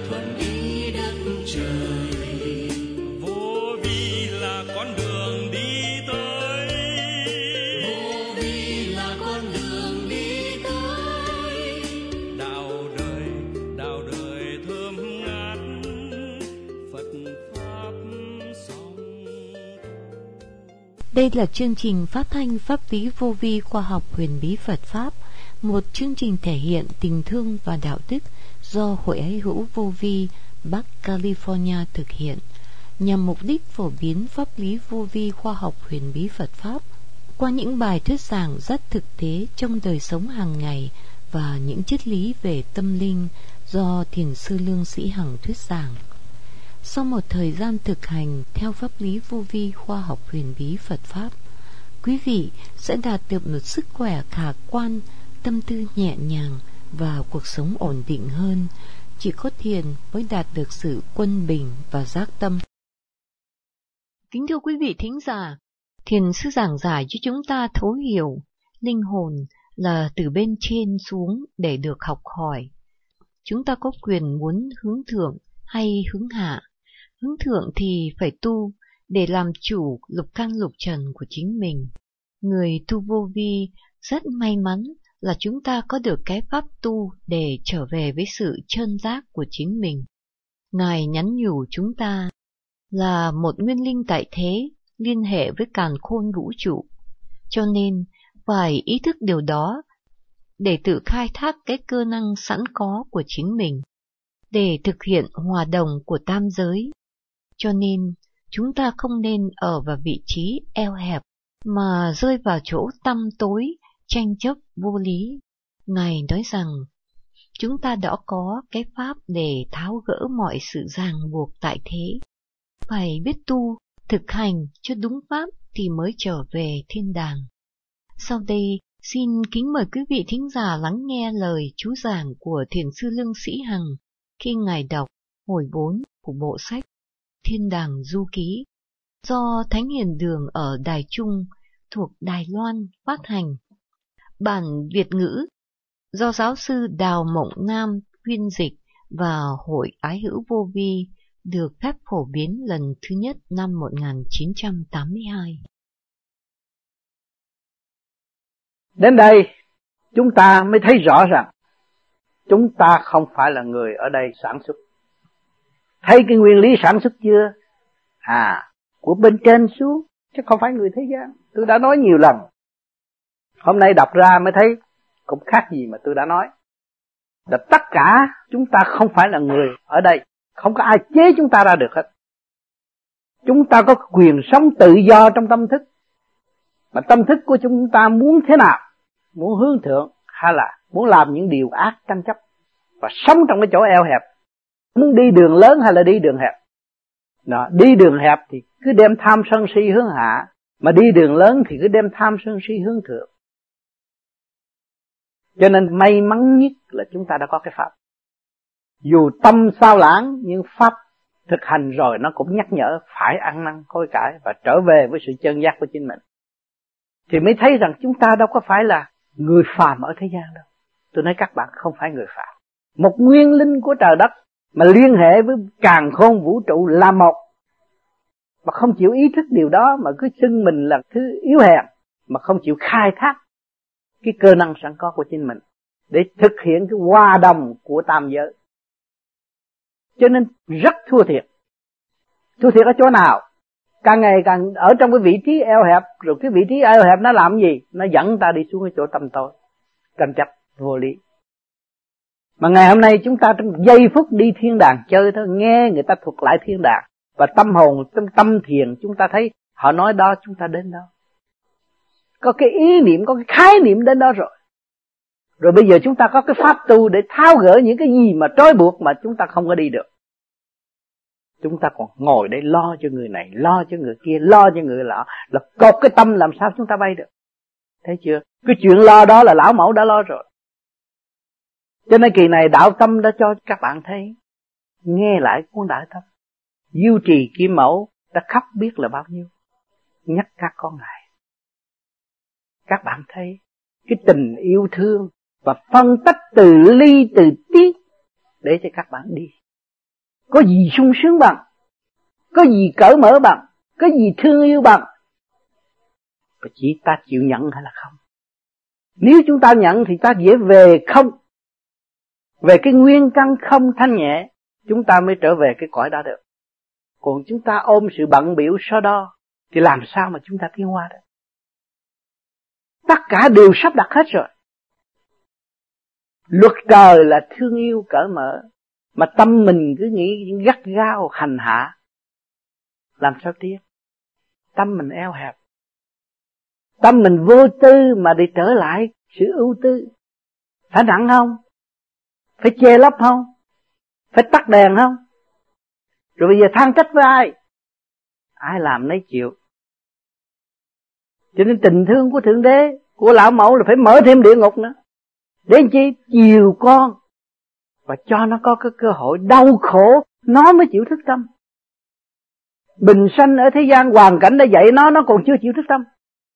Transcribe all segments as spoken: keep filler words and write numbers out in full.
thuận ý đất trời. Vô vi là con đường đi tới, Vô vi là con đường đi tới. đạo đời, đạo đời thơm ngát, Phật pháp song. Đây là chương trình phát thanh pháp lý vô vi khoa học huyền bí Phật Pháp, một chương trình thể hiện tình thương và đạo đức do Hội Ái hữu Vô vi Bắc California thực hiện, nhằm mục đích phổ biến pháp lý vô vi khoa học huyền bí Phật Pháp qua những bài thuyết giảng rất thực tế trong đời sống hàng ngày và những triết lý về tâm linh do Thiền sư Lương Sĩ Hằng thuyết giảng. Sau một thời gian thực hành theo pháp lý vô vi khoa học huyền bí Phật Pháp, quý vị sẽ đạt được một sức khỏe khả quan, tâm tư nhẹ nhàng và cuộc sống ổn định hơn. Chỉ có thiền mới đạt được sự quân bình và giác tâm. Kính thưa quý vị thính giả, thiền sư giảng giải cho chúng ta thấu hiểu linh hồn là từ bên trên xuống để được học hỏi. Chúng ta có quyền muốn hướng thượng hay hướng hạ. Hướng thượng thì phải tu để làm chủ lục căn lục trần của chính mình. Người tu vô vi rất may mắn là chúng ta có được cái pháp tu để trở về với sự chân giác của chính mình. Ngài nhắn nhủ chúng ta là một nguyên linh tại thế, liên hệ với càn khôn vũ trụ. Cho nên phải ý thức điều đó để tự khai thác cái cơ năng sẵn có của chính mình, để thực hiện hòa đồng của tam giới. Cho nên chúng ta không nên ở vào vị trí eo hẹp mà rơi vào chỗ tăm tối, tranh chấp vô lý. Ngài nói rằng chúng ta đã có cái pháp để tháo gỡ mọi sự ràng buộc tại thế. Phải biết tu, thực hành cho đúng pháp thì mới trở về thiên đàng. Sau đây, xin kính mời quý vị thính giả lắng nghe lời chú giảng của Thiền sư Lương Sĩ Hằng khi Ngài đọc hồi bốn của bộ sách Thiên Đàng Du Ký do Thánh Hiền Đường ở Đài Trung thuộc Đài Loan phát hành. Bản Việt ngữ do giáo sư Đào Mộng Nam phiên dịch và Hội Ái hữu Vô vi được phép phổ biến lần thứ nhất năm một nghìn chín trăm tám mươi hai. Đến đây, chúng ta mới thấy rõ rằng chúng ta không phải là người ở đây sản xuất. Thấy cái nguyên lý sản xuất chưa? À, của bên trên xuống, chứ không phải người thế gian. Tôi đã nói nhiều lần. Hôm nay đọc ra mới thấy cũng khác gì mà tôi đã nói. Là tất cả chúng ta không phải là người ở đây. Không có ai chế chúng ta ra được hết. Chúng ta có quyền sống tự do trong tâm thức. Mà tâm thức của chúng ta muốn thế nào? Muốn hướng thượng hay là muốn làm những điều ác tranh chấp và sống trong cái chỗ eo hẹp? Muốn đi đường lớn hay là đi đường hẹp? Đó, đi đường hẹp thì cứ đem tham sân si hướng hạ, mà đi đường lớn thì cứ đem tham sân si hướng thượng. Cho nên may mắn nhất là chúng ta đã có cái pháp. Dù tâm sao lãng nhưng pháp thực hành rồi nó cũng nhắc nhở phải ăn năn hối cải và trở về với sự chân giác của chính mình. Thì mới thấy rằng chúng ta đâu có phải là người phàm ở thế gian đâu. Tôi nói các bạn không phải người phàm. Một nguyên linh của trời đất mà liên hệ với càn khôn vũ trụ là một. Mà không chịu ý thức điều đó mà cứ xưng mình là thứ yếu hèn, mà không chịu khai thác cái cơ năng sẵn có của chính mình để thực hiện cái hòa đồng của tam giới. Cho nên rất thua thiệt. Thua thiệt ở chỗ nào? Càng ngày càng ở trong cái vị trí eo hẹp, rồi cái vị trí eo hẹp nó làm gì? Nó dẫn ta đi xuống cái chỗ tăm tối, tranh chấp vô lý. Mà ngày hôm nay chúng ta trong giây phút đi thiên đàng chơi thôi, nghe người ta thuật lại thiên đàng, và tâm hồn, tâm, tâm thiền chúng ta thấy họ nói đó chúng ta đến đó. Có cái ý niệm, có cái khái niệm đến đó rồi. Rồi bây giờ chúng ta có cái pháp tu để tháo gỡ những cái gì mà trói buộc mà chúng ta không có đi được. Chúng ta còn ngồi đây lo cho người này, lo cho người kia, lo cho người lọ, là cột cái tâm làm sao chúng ta bay được. Thấy chưa? Cái chuyện lo đó là lão mẫu đã lo rồi. Cho nên kỳ này đạo tâm đã cho các bạn thấy. Nghe lại cuốn Đại Tâm. Diêu Trì Kim Mẫu đã khóc biết là bao nhiêu. Nhắc các con ngài. Các bạn thấy cái tình yêu thương và phân tách từ ly từ tiết để cho các bạn đi. Có gì sung sướng bằng, có gì cởi mở bằng, có gì thương yêu bằng. Và chỉ ta chịu nhận hay là không. Nếu chúng ta nhận thì ta dễ về không, về cái nguyên căn không thanh nhẹ, chúng ta mới trở về cái cõi đó được. Còn chúng ta ôm sự bận biểu so đo thì làm sao mà chúng ta tiến hóa được. Tất cả đều sắp đặt hết rồi. Luật trời là thương yêu cởi mở, mà tâm mình cứ nghĩ gắt gao hành hạ, làm sao tiến? Tâm mình eo hẹp, tâm mình vô tư mà để trở lại sự ưu tư. Phải nặng không? Phải che lấp không? Phải tắt đèn không? Rồi bây giờ than trách với ai? Ai làm nấy chịu. Cho nên tình thương của Thượng Đế, của Lão Mẫu là phải mở thêm địa ngục nữa. Để làm chi? Chiều con và cho nó có cái cơ hội đau khổ, nó mới chịu thức tâm. Bình sanh ở thế gian, hoàn cảnh đã dạy nó, nó còn chưa chịu thức tâm.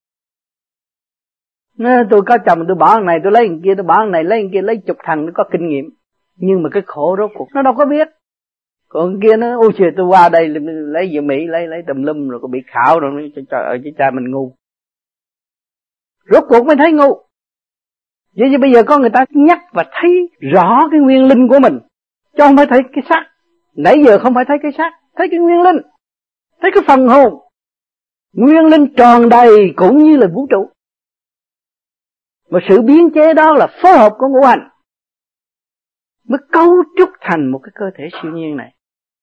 Tôi có chồng tôi bỏ thằng này, tôi lấy thằng kia, tôi bỏ thằng này, lấy thằng kia, lấy chục thằng nó có kinh nghiệm. Nhưng mà cái khổ rốt cuộc nó đâu có biết. Còn kia nó ôi trời, tôi qua đây lấy vợ Mỹ, lấy lấy tùm lum rồi có bị khảo rồi, trời ơi chứ cha mình ngu. Rốt cuộc mới thấy ngu. Vậy chứ bây giờ có người ta nhắc và thấy rõ cái nguyên linh của mình, chứ không phải thấy cái xác. Nãy giờ không phải thấy cái xác, thấy cái nguyên linh, thấy cái phần hồn. Nguyên linh tròn đầy cũng như là vũ trụ. Mà sự biến chế đó là phối hợp của ngũ hành mới cấu trúc thành một cái cơ thể siêu nhiên này.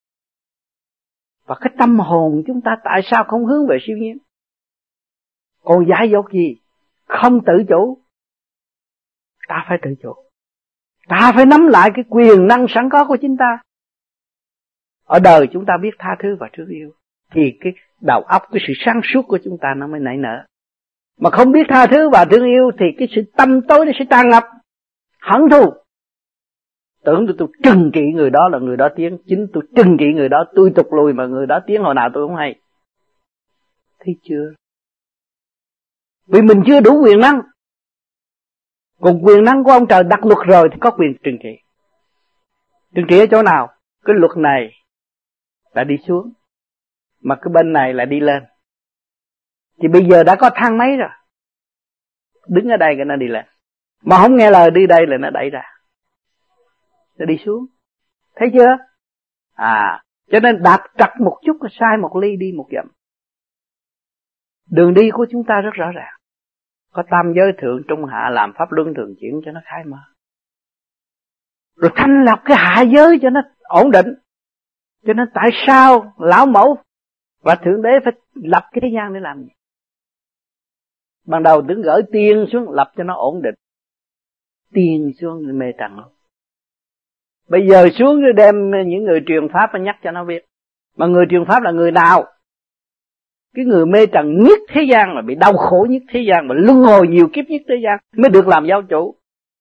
Và cái tâm hồn chúng ta tại sao không hướng về siêu nhiên? Còn giải dột gì? Không tự chủ. Ta phải tự chủ. Ta phải nắm lại cái quyền năng sẵn có của chính ta. Ở đời chúng ta biết tha thứ và thương yêu, thì cái đầu óc, cái sự sáng suốt của chúng ta nó mới nảy nở. Mà không biết tha thứ và thương yêu thì cái sự tâm tối nó sẽ tràn ngập, hận thù. Tưởng tôi, tôi trừng trị người đó là người đó tiến, chính tôi trừng trị người đó, tôi tụt lùi mà người đó tiến hồi nào tôi không hay. Thấy chưa? Vì mình chưa đủ quyền năng. Còn quyền năng của ông trời đặt luật rồi thì có quyền trừng trị. Trừng trị ở chỗ nào? Cái luật này đã đi xuống, mà cái bên này lại đi lên. Thì bây giờ đã có thang máy rồi. Đứng ở đây cái nó đi lên. Mà không nghe lời đi đây là nó đẩy ra. Nó đi xuống. Thấy chưa? À, cho nên đạp trật một chút là sai một ly đi một dặm. Đường đi của chúng ta rất rõ ràng. Có tam giới thượng trung hạ, làm pháp luân thường chuyển cho nó khai mở. Rồi thanh lọc cái hạ giới cho nó ổn định. Cho nên tại sao Lão Mẫu và Thượng Đế phải lập cái thế gian để làm gì? Ban đầu tưởng gửi tiên xuống lập cho nó ổn định. Tiên xuống mê trần luôn. Bây giờ xuống đem những người truyền pháp và nhắc cho nó biết. Mà người truyền pháp là người nào? Cái người mê trần nhất thế gian, mà bị đau khổ nhất thế gian, mà luân hồi nhiều kiếp nhất thế gian mới được làm giáo chủ.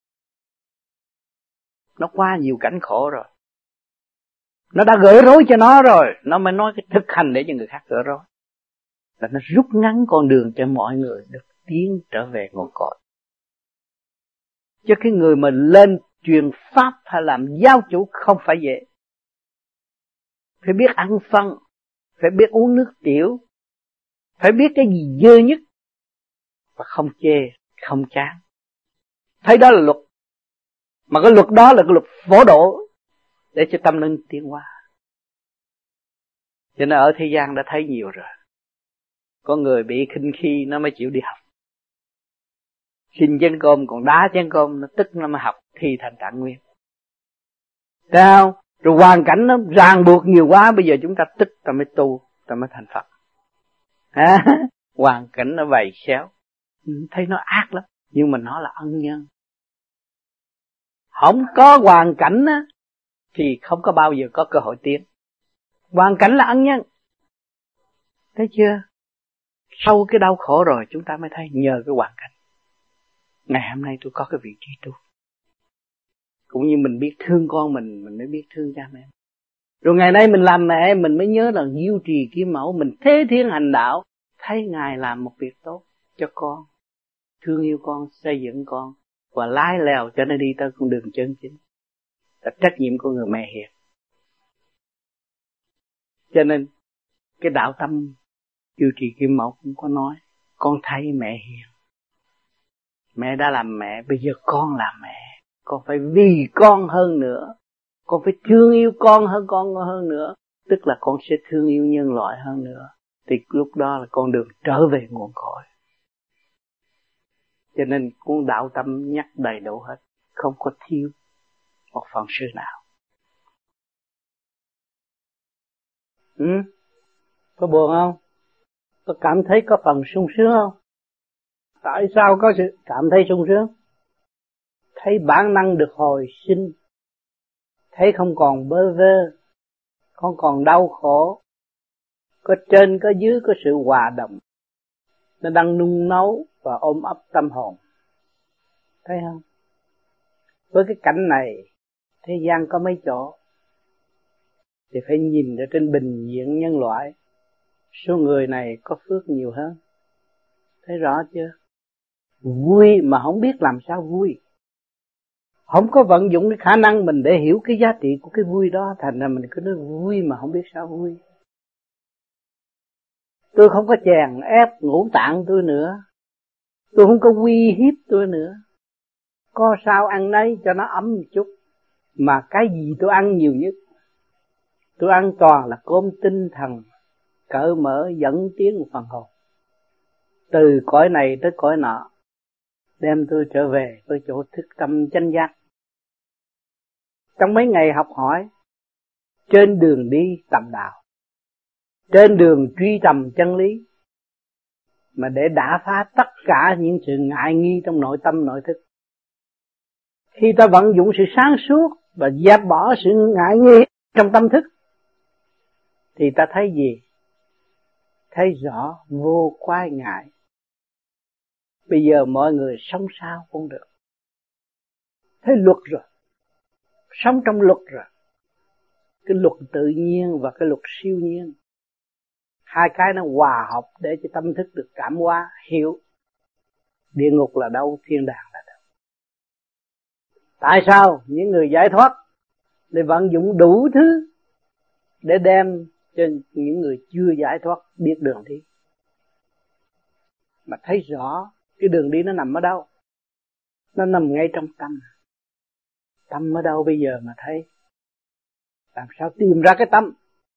Nó qua nhiều cảnh khổ rồi, nó đã gỡ rối cho nó rồi, nó mới nói cái thực hành để cho người khác gỡ rối. Là nó rút ngắn con đường cho mọi người được tiến trở về nguồn cội. Chứ cái người mà lên truyền pháp hay làm giáo chủ không phải dễ. Phải biết ăn phân, phải biết uống nước tiểu, phải biết cái gì dơ nhất, và không chê, không chán. Thấy đó là luật. Mà cái luật đó là cái luật phổ độ để cho tâm linh tiến hóa. Cho nên ở thế gian đã thấy nhiều rồi. Có người bị khinh khi nó mới chịu đi học. Xin chén cơm còn đá chén cơm, nó tức nó mới học thi thành trạng nguyên. Sao? Rồi hoàn cảnh nó ràng buộc nhiều quá, bây giờ chúng ta tức ta mới tu, ta mới thành Phật. À, hoàn cảnh nó vầy xéo, thấy nó ác lắm, nhưng mà nó là ân nhân. Không có hoàn cảnh á, thì không có bao giờ có cơ hội tiến. Hoàn cảnh là ân nhân. Thấy chưa? Sau cái đau khổ rồi chúng ta mới thấy nhờ cái hoàn cảnh. Ngày hôm nay tôi có cái vị trí tu. Cũng như mình biết thương con mình, mình mới biết thương cha mẹ. Rồi ngày nay mình làm mẹ, mình mới nhớ là diêu trì kim mẫu, mình thế thiên hành đạo, thấy Ngài làm một việc tốt cho con, thương yêu con, xây dựng con, và lái lèo cho nó đi tới con đường chân chính. Là trách nhiệm của người mẹ hiền. Cho nên cái đạo tâm Chư Trì Kim Mẫu cũng có nói, con thấy mẹ hiền, mẹ đã làm mẹ, bây giờ con làm mẹ, con phải vì con hơn nữa, con phải thương yêu con hơn con hơn nữa, tức là con sẽ thương yêu nhân loại hơn nữa, thì lúc đó là con đường trở về nguồn cội. Cho nên cuốn đạo tâm nhắc đầy đủ hết, không có thiếu một phần sự nào. Ừ? Có buồn không? Có cảm thấy có phần sung sướng không? Tại sao có sự cảm thấy sung sướng? Thấy bản năng được hồi sinh, thấy không còn bơ vơ, không còn đau khổ, có trên có dưới có sự hòa đồng, nó đang nung nấu và ôm ấp tâm hồn. Thấy không? Với cái cảnh này, thế gian có mấy chỗ thì phải nhìn ở trên bình diện nhân loại, số người này có phước nhiều hơn. Thấy rõ chưa? Vui mà không biết làm sao vui, không có vận dụng cái khả năng mình để hiểu cái giá trị của cái vui đó, thành ra mình cứ nói vui mà không biết sao vui. Tôi không có chèn ép ngũ tạng tôi nữa, tôi không có uy hiếp tôi nữa, có sao ăn nấy cho nó ấm một chút. Mà cái gì tôi ăn nhiều nhất? Tôi ăn toàn là cơm tinh thần, cởi mở dẫn tiến một phần hồn, từ cõi này tới cõi nọ, đem tôi trở về với chỗ thức tâm chánh giác. Trong mấy ngày học hỏi, trên đường đi tầm đạo, trên đường truy tầm chân lý, mà để đả phá tất cả những sự ngại nghi trong nội tâm nội thức. Khi ta vận dụng sự sáng suốt và dẹp bỏ sự ngại nghi trong tâm thức, thì ta thấy gì? Thấy rõ vô quái ngại. Bây giờ mọi người sống sao cũng được, thấy luật rồi, sống trong luật rồi. Cái luật tự nhiên và cái luật siêu nhiên, hai cái nó hòa hợp để cho tâm thức được cảm hóa, hiểu địa ngục là đâu, thiên đàng là đâu. Tại sao những người giải thoát để vận dụng đủ thứ để đem cho những người chưa giải thoát biết đường đi, mà thấy rõ cái đường đi nó nằm ở đâu? Nó nằm ngay trong tâm. Tâm ở đâu bây giờ mà thấy? Làm sao tìm ra cái tâm?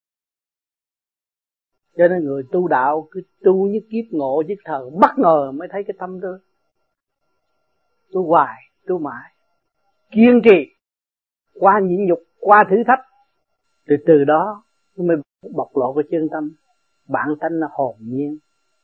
Cho nên người tu đạo cứ tu như kiếp ngộ chứ thờ bất ngờ mới thấy cái tâm thôi. Tu hoài, tu mãi, kiên trì, qua nhịn nhục, qua thử thách, từ từ đó nó mới bộc lộ cái chân tâm. Bản tánh nó hồn nhiên.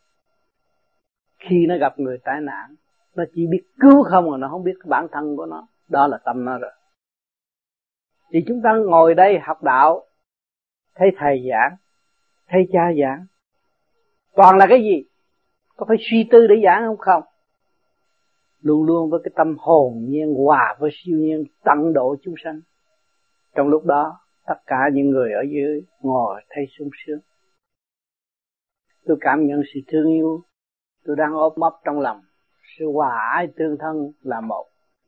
Khi nó gặp người tai nạn, nó chỉ biết cứu không mà nó không biết cái bản thân của nó. Đó là tâm nó rồi. Thì chúng ta ngồi đây học đạo, thấy thầy giảng, thấy cha giảng, toàn là cái gì? Có phải suy tư để giảng không? Không. Luôn luôn với cái tâm hồn nhiên hòa với siêu nhiên, tận độ chúng sanh. Trong lúc đó, tất cả những người ở dưới ngồi thấy sung sướng. Tôi cảm nhận sự thương yêu tôi đang ôm ấp trong lòng, sự hòa ái tương thân là một.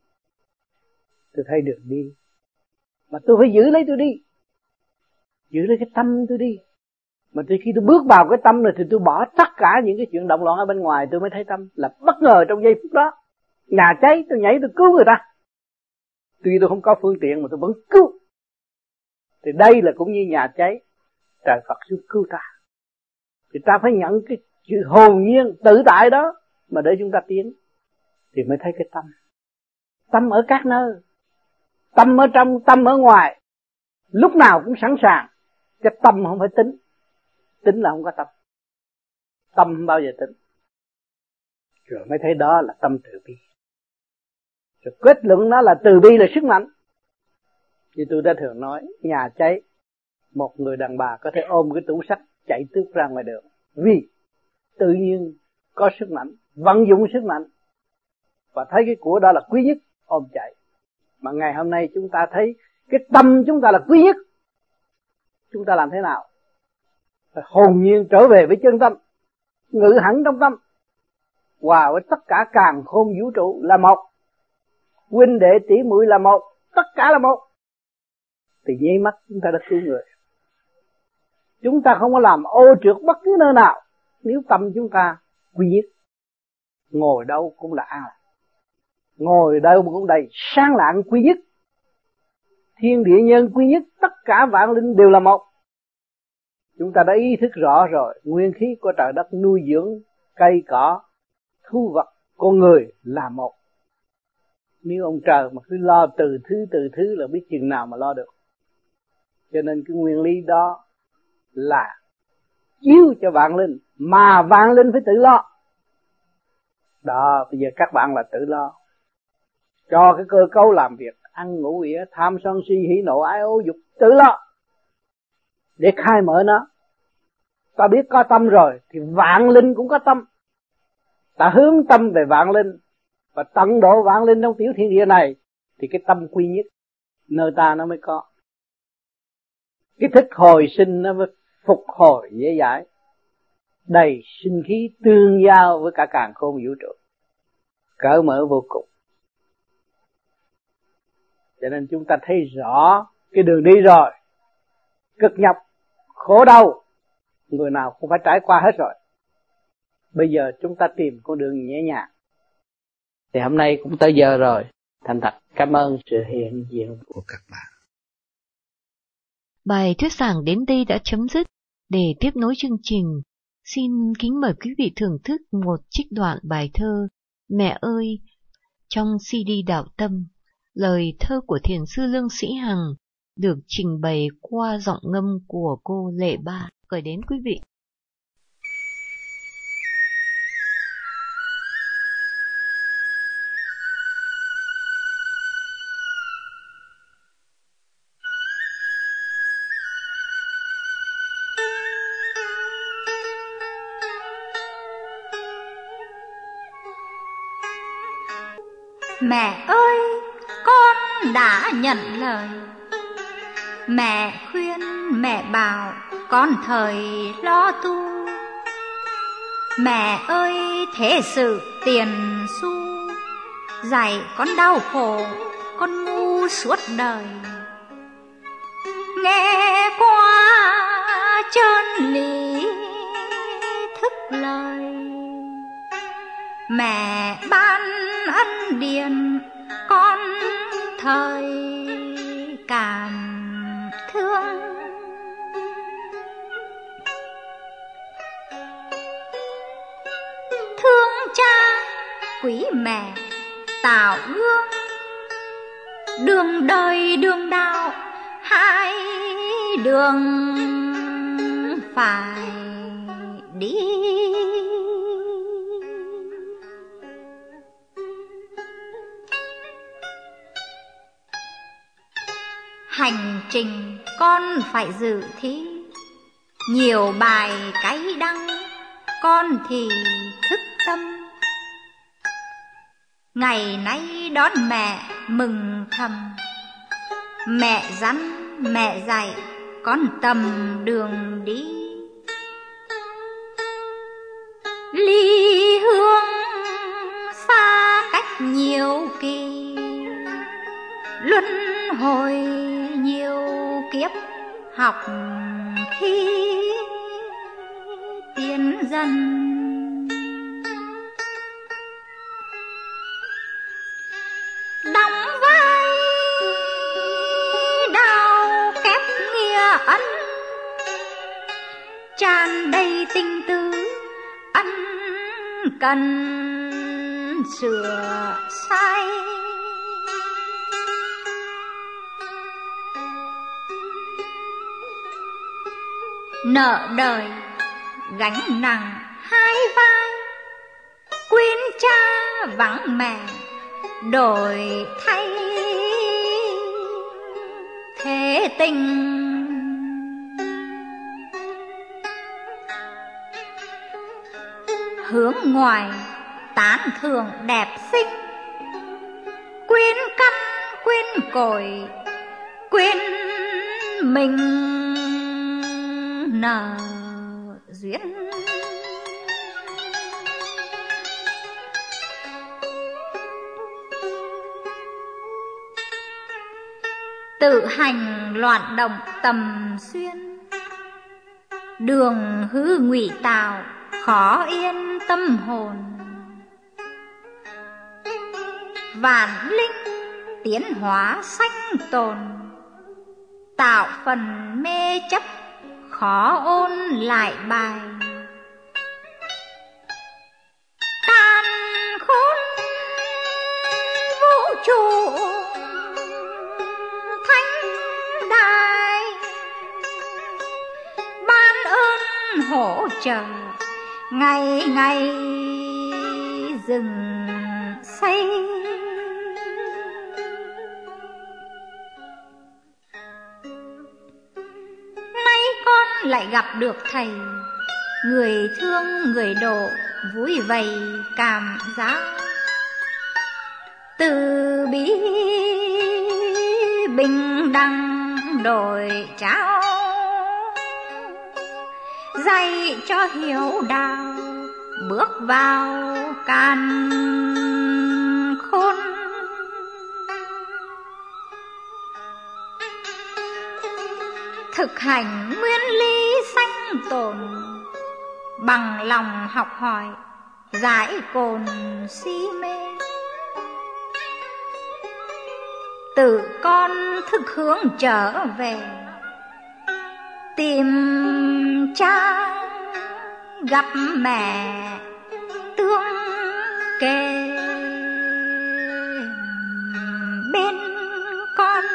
Tôi thấy được đi, mà tôi phải giữ lấy tôi đi, giữ lấy cái tâm tôi đi. Mà từ khi tôi bước vào cái tâm rồi thì tôi bỏ tất cả những cái chuyện động loạn ở bên ngoài, tôi mới thấy tâm. Là bất ngờ trong giây phút đó, nhà cháy tôi nhảy tôi cứu người ta, tuy tôi không có phương tiện mà tôi vẫn cứu. Thì đây là cũng như nhà cháy, trời Phật xuống cứu ta. Thì ta phải nhận cái sự hồn nhiên tự tại đó mà để chúng ta tiến, thì mới thấy cái tâm. Tâm ở các nơi, tâm ở trong, tâm ở ngoài, lúc nào cũng sẵn sàng. Cái tâm không phải tính, tính là không có tâm. Tâm không bao giờ tính. Rồi mới thấy đó là tâm từ bi. Rồi kết luận đó là từ bi là sức mạnh. Như tôi đã thường nói, nhà cháy, một người đàn bà có thể ôm cái tủ sắt chạy tước ra ngoài đường, vì tự nhiên có sức mạnh, vận dụng sức mạnh và thấy cái của đó là quý nhất, ôm chạy. Mà ngày hôm nay chúng ta thấy cái tâm chúng ta là quý nhất, chúng ta làm thế nào? Phải hồn nhiên trở về với chân tâm, ngự hẳn trong tâm, hòa với tất cả càn khôn vũ trụ là một, huynh đệ tỷ muội là một, tất cả là một. Thì nháy mắt chúng ta đã cứu người. Chúng ta không có làm ô trượt bất cứ nơi nào nếu tâm chúng ta quy nhất. Ngồi đâu cũng là an lạc, ngồi đâu cũng đầy sáng lạng quy nhất. Thiên địa nhân quy nhất, tất cả vạn linh đều là một. Chúng ta đã ý thức rõ rồi, nguyên khí của trời đất nuôi dưỡng cây cỏ, thu vật, con người là một. Nếu ông trời mà cứ lo từ thứ từ thứ là biết chừng nào mà lo được. Cho nên cái nguyên lý đó là chiếu cho vạn linh, mà vạn linh phải tự lo. Đó, bây giờ các bạn là tự lo. Cho cái cơ cấu làm việc, ăn ngủ ỉa, tham sân si hỉ nộ ái ố dục, tự lo. Để khai mở nó. Ta biết có tâm rồi, thì vạn linh cũng có tâm. Ta hướng tâm về vạn linh, và tận độ vạn linh trong tiểu thiên địa này, thì cái tâm quy nhất nơi ta nó mới có. Cái thức hồi sinh nó mới phục hồi dễ dãi, đầy sinh khí tương giao với cả càn khôn vũ trụ, cởi mở vô cùng. Cho nên chúng ta thấy rõ cái đường đi rồi, cực nhọc, khổ đau, người nào cũng phải trải qua hết rồi. Bây giờ chúng ta tìm con đường nhẹ nhàng. Thì hôm nay cũng tới giờ rồi. Thành thật cảm ơn sự hiện diện của các bạn. Bài thuyết giảng đến đây đã chấm dứt. Để tiếp nối chương trình, xin kính mời quý vị thưởng thức một trích đoạn bài thơ Mẹ ơi trong xê đê Đạo Tâm, lời thơ của thiền sư Lương Sĩ Hằng, được trình bày qua giọng ngâm của cô Lệ Ba, gửi đến quý vị. Mẹ ơi, con đã nhận lời. Mẹ khuyên, mẹ bảo con thời lo tu. Mẹ ơi, thế sự tiền xu, dạy con đau khổ, con ngu suốt đời. Nghe qua chân lý thức lời, mẹ ban ân điển con thời cảm thương. Thương cha quý mẹ tạo gương, đường đời đường đạo hai đường phải đi. Hành trình con phải dự thí, nhiều bài cay đắng con thì thức tâm. Ngày nay đón mẹ mừng thầm, mẹ dắn mẹ dạy con tầm đường đi. Ly hương xa cách nhiều kỳ, luân hồi nhiều kiếp học khi tiến dần. Đóng vai đau kép nghĩa ân, tràn đầy tình tứ ân cần sửa sai. Nợ đời gánh nặng hai vai, quyến cha vắng mẹ đổi thay thế tình. Hướng ngoài tán thưởng đẹp xinh, quyến căn quyến cội quyến mình nợ duyên. Tự hành loạn động tầm xuyên, đường hư ngụy tạo khó yên tâm hồn. Vạn linh tiến hóa sanh tồn, tạo phần mê chấp khó ôn lại bài. Càn khôn vũ trụ thánh đại, ban ơn hỗ trợ ngày ngày dừng xây. Nay con lại gặp được thầy, người thương người độ vui vầy cảm giác. Từ bi bình đẳng đổi trao, dạy cho hiểu đạo bước vào càn khôn. Thực hành nguyên lý sanh tồn, bằng lòng học hỏi giải cồn si mê. Tự con thức hướng trở về, tìm cha gặp mẹ tương kề bên con.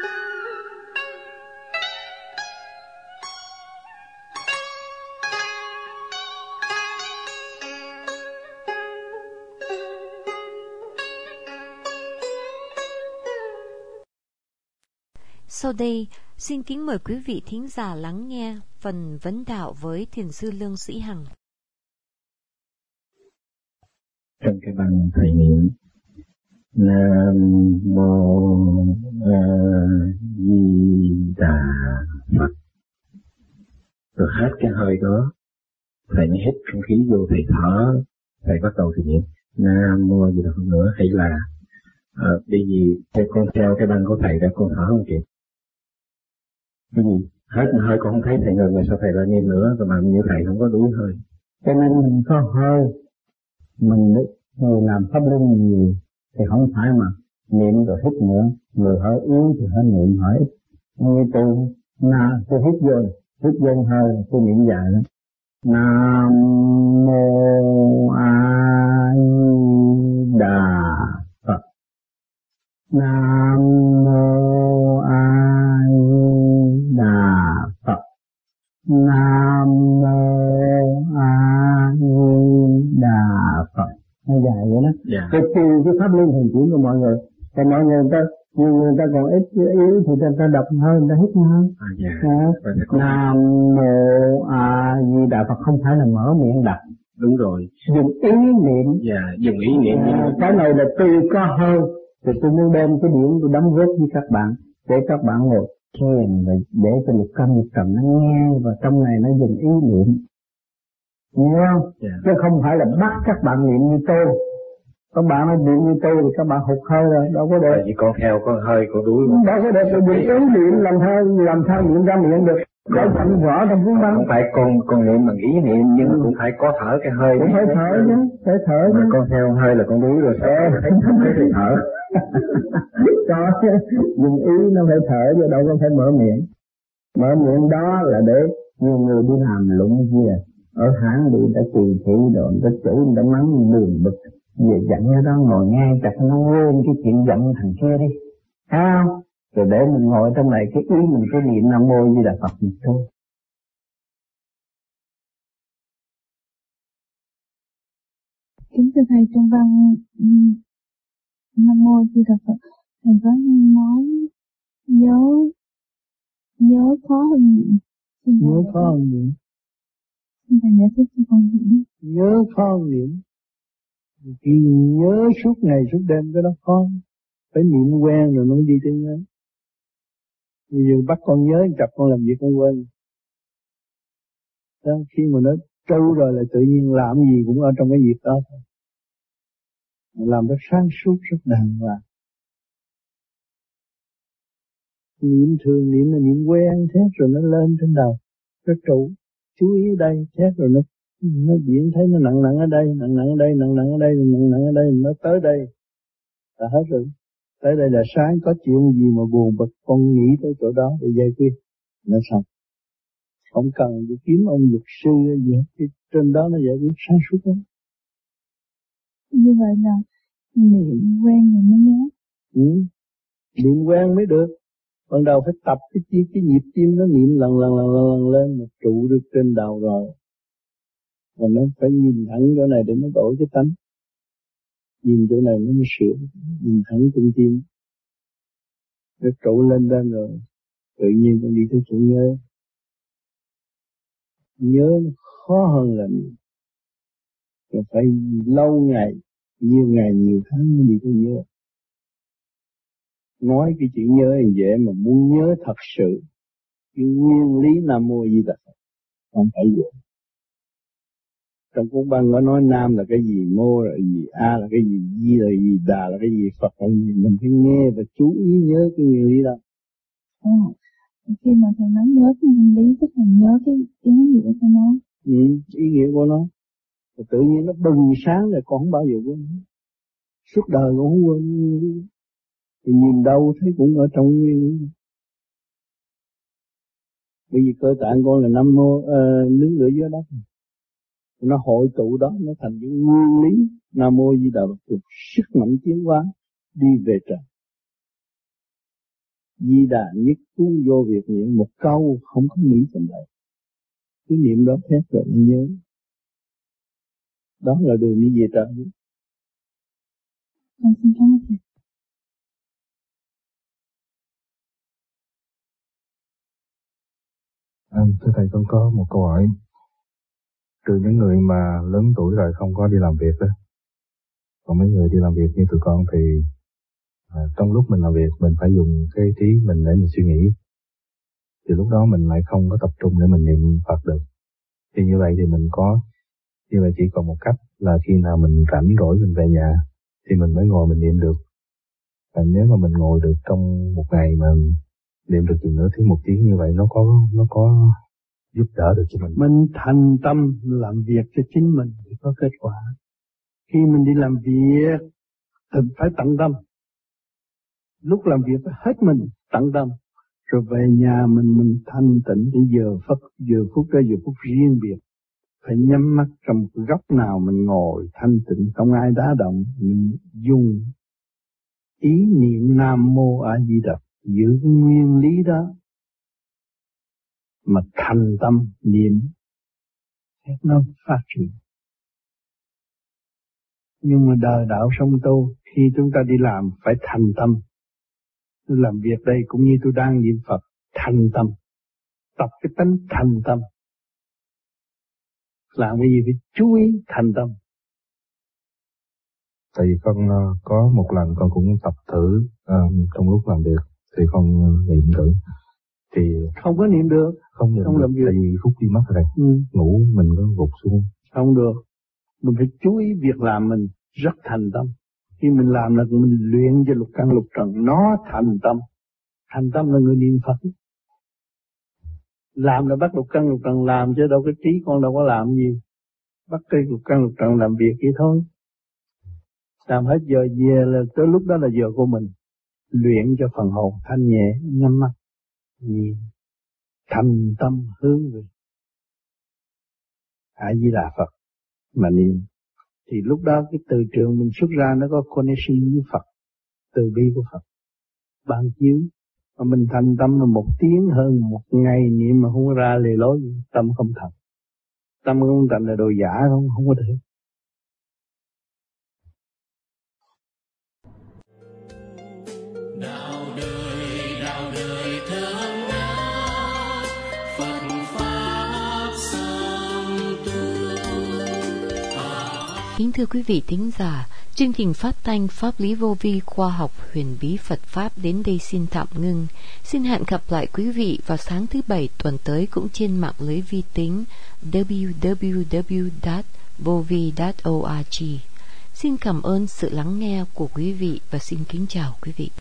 Sau đây, xin kính mời quý vị thính giả lắng nghe phần vấn đạo với Thiền sư Lương Sĩ Hằng. Trong cái băng thầy niệm Nam Mô A Di Đà Phật, rồi hết cái hơi đó, thầy mới hít không khí vô, thầy thở, thầy bắt đầu thì niệm Nam Mô A Di Đà Phật nữa, hay là à, bởi vì theo con theo cái băng của thầy đã con thở không kịp. Cái gì? Hết hơi con không thấy thầy ngừng rồi sao thầy lại niệm nữa, rồi mà như thầy không có đuổi hơi. Cho nên mình có hơi, mình người làm pháp luân nhiều thì không phải mà niệm rồi hít nữa. Người hơi yếu thì hơi niệm hơi ít. Như tôi, na, tôi hít vô, hít vô hơi, tôi niệm dài lắm. Nam Mô A Di Đà Phật. Nam Mô A Di Đà Phật. Nam Mô A Di Đà Phật. Nó dài vậy đó. Dạ. Cái tiêu cái pháp luân thường chuyển của mọi người. Còn mọi người ta, nhiều người ta còn ít yếu thì ta, ta đọc hơn, ta hít hơn. À, dạ. À, Nam Mô A Di Đà Phật không phải là mở miệng đọc. Đúng rồi. Dùng ý niệm. Dạ, dùng ý niệm. À, cái này là tôi có hơi, thì tôi muốn đem cái điểm tôi đóng góp với các bạn, để các bạn ngồi thiền, rồi để cho lục căn lục trần nó nghe, và trong này nó dùng ý niệm. Nghe không? Yeah. Chứ không phải là bắt các bạn niệm như tôi. Các bạn nói niệm như tôi thì các bạn hụt hơi rồi, đâu có được. Vì con theo con hơi con đuối. Đâu có được, tôi dùng ý niệm làm sao làm sao niệm ra miệng được. Để thành rõ trong cuốn băng. Không phải con con niệm bằng ý niệm, nhưng ừ. cũng phải có thở cái hơi. Cũng phải thở chứ, phải thở chứ. Mà con theo hơi là con đuối rồi sao? Thấy không thấy thì thở. Có, dùng ý nó phải thở chứ đâu có phải mở miệng. Mở miệng đó là để nhiều người đi làm lụng gì à. Ở hãng bị đã trì thị rồi, đã chửi, đã mắng đường bực. Về giận ở đó ngồi nghe chặt nó quên cái chuyện giận thằng kia đi. Thấy không? Rồi để mình ngồi trong này cái ý mình cái niệm Nam Mô Di Đà Phật mình thôi. Kính thưa thầy, trong văn Nam Mô Di Đà Phật, thầy có nói nhớ nhớ khó hơn niệm. Nhớ khó hơn niệm. Xin thầy giải thích cho con hiểu. Nhớ khó hơn niệm. Khi nhớ suốt ngày suốt đêm cái đó khó. Phải niệm quen rồi nó đi tới nhớ. Bây giờ bắt con nhớ chập con làm việc con quên. Đó, khi mà nó trâu rồi là tự nhiên làm gì cũng ở trong cái việc đó thôi. Làm rất sáng suốt, rất đàng hoàng. Niệm thường niệm là niệm quen thế rồi nó lên trên đầu, nó trụ. chú ý đây, xét rồi nó nó diễn thấy nó nặng nặng ở đây, nặng nặng ở đây, nặng nặng ở đây, nặng nặng ở đây, nó tới đây là hết rồi. Tới đây là sáng, có chuyện gì mà buồn bực con nghĩ tới chỗ đó để giải quyết, nó xong. Không cần đi kiếm ông luật sư gì hết, trên đó nó giải quyết sáng suốt lắm. Như vậy là niệm quen rồi mới nhớ. Ừ. Niệm quen mới được. Ban đầu phải tập cái chi cái nhịp tim nó niệm lần lần lần lần, lần lên mà trụ được trên đầu rồi. Và nó phải nhìn thẳng chỗ này để nó đổi cái tánh. Nhìn chỗ này nó mới sửa, nhìn thẳng trung tim. Nó trụ lên lên rồi, tự nhiên con đi tới chỗ nhớ. Nhớ nó khó hơn là niệm. Rồi phải lâu ngày, nhiều ngày nhiều tháng mới đi tới nhớ. Nói cái chuyện nhớ là dễ, mà muốn nhớ thật sự cái nguyên lý Nam Mô Di Đà Phật không phải dễ. Trong cuốn băng có nói Nam là cái gì, Mô là cái gì, A là cái gì, Di là cái gì, Đà là cái gì, Phật là cái gì. Mình phải nghe và chú ý nhớ cái nguyên lý đó. À, khi mà thầy nói nhớ cái nguyên lý, tức là nhớ cái ý nghĩa của nó. Ừ, ý nghĩa của nó. Và tự nhiên nó bừng sáng rồi con không bao giờ quên. Suốt đời con không quên. Thì nhìn đâu thấy cũng ở trong nguyên lý. Bởi vì cơ tạng con là Nam Mô uh, nướng lửa dưới đất. Nó hội tụ đó, nó thành cái nguyên lý Nam Mô Di Đà Phật, sức mạnh tiến hóa đi về trời. Di Đà nhất cứu vô việc niệm, một câu không có nghĩ trong đây. Cứ niệm đó thét rồi nhớ. Đó là đường đi về trời. Con xin cảm ơn thầy. À, thưa thầy, con có một câu hỏi. Trừ những người mà lớn tuổi rồi không có đi làm việc đó, còn mấy người đi làm việc như tụi con thì à, trong lúc mình làm việc mình phải dùng cái trí mình để mình suy nghĩ, thì lúc đó mình lại không có tập trung để mình niệm Phật được. Thì như vậy thì mình có, như vậy chỉ còn một cách là khi nào mình rảnh rỗi mình về nhà thì mình mới ngồi mình niệm được. Và nếu mà mình ngồi được trong một ngày mà niệm được chừng nửa tiếng một tiếng như vậy, nó có nó có giúp đỡ được cho mình. Mình thành tâm làm việc cho chính mình thì có kết quả. Khi mình đi làm việc thì phải tận tâm. Lúc làm việc phải hết mình tận tâm. Rồi về nhà mình mình thanh tịnh đến giờ phút giờ phút đó giờ phút riêng biệt. Phải nhắm mắt trong một góc nào mình ngồi thanh tịnh, không ai đá động, mình dùng ý niệm Nam Mô A Di Đà, giữ cái nguyên lý đó mà thành tâm niệm, thế nó phát triển. Nhưng mà đời đạo song tu, khi chúng ta đi làm phải thành tâm. Tôi làm việc đây cũng như tôi đang niệm Phật, thành tâm, tập cái tánh thành tâm. Làm cái gì phải chú ý thành tâm. Tại vì con uh, có một lần con cũng tập thử uh, trong lúc làm việc thì con uh, niệm thử thì không có niệm được, không niệm không được, làm việc. tại vì phút đi mất rồi, ừ. ngủ mình có gục xuống. Không được, mình phải chú ý việc làm mình rất thành tâm. Khi mình làm là mình luyện cho lục căn lục trần, nó thành tâm. Thành tâm là người niệm Phật. Làm là bắt lục căn lục trần làm, chứ đâu cái trí con đâu có làm gì. Bắt cái lục căn lục trần làm việc vậy thôi. Làm hết giờ về là tới lúc đó là giờ của mình. Luyện cho phần hồn thanh nhẹ, nhắm mắt, niệm, thành tâm hướng về A Di Đà Phật mà niệm. Thì lúc đó cái từ trường mình xuất ra nó có connection với Phật, từ bi của Phật ban chiếu. Mà mình thành tâm mà một tiếng hơn một ngày niệm mà không có ra lề lối gì, tâm không thành. Tâm không thành là đồ giả, không không có thể. Đạo đời, đạo đời thương ngát, Phật pháp song tu. Kính thưa quý vị thính giả, chương trình phát thanh Pháp lý vô vi khoa học huyền bí Phật Pháp đến đây xin tạm ngưng. Xin hẹn gặp lại quý vị vào sáng thứ Bảy tuần tới cũng trên mạng lưới vi tính w w w chấm vovi chấm org. Xin cảm ơn sự lắng nghe của quý vị và xin kính chào quý vị.